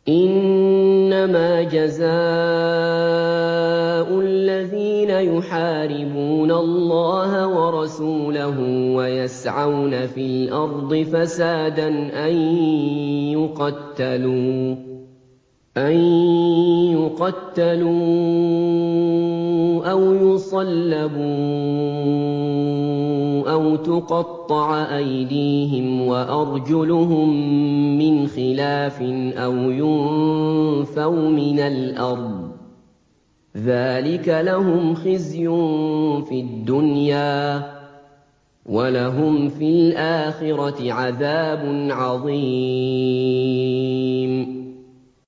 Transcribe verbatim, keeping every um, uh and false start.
إِنَّمَا جَزَاءُ الَّذِينَ يُحَارِبُونَ اللَّهَ وَرَسُولَهُ وَيَسْعَوْنَ فِي الْأَرْضِ فَسَادًا أَن يُقَتَّلُوا أَن يُقَتَّلُوا أَوْ يُصَلَّبُوا أَوْ تُقَطَّعَ أَيْدِيهِمْ وَأَرْجُلُهُم مِّنْ خِلَافٍ أَوْ يُنفَوْا مِنَ الْأَرْضِ ۚ ذَٰلِكَ لَهُمْ خِزْيٌ فِي الدُّنْيَا ۖ وَلَهُمْ فِي الْآخِرَةِ عَذَابٌ عَظِيمٌ